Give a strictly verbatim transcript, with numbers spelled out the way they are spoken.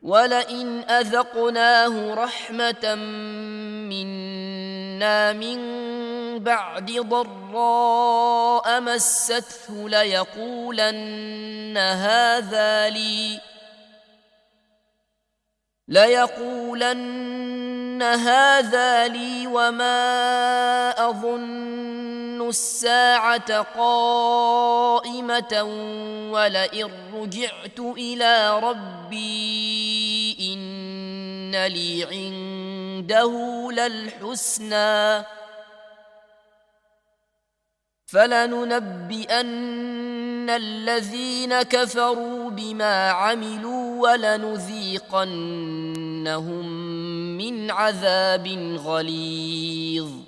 ولئن أذقناه رحمة منا من بعد ضراء مسته ليقولن هذا لي ليقولن هذا لي وما أظن الساعة قائمة ولئن رجعت إلى ربي إن لي عنده للحسنى فلننبئن الذين كفروا بما عملوا ولنذيقنهم من عذاب غليظ.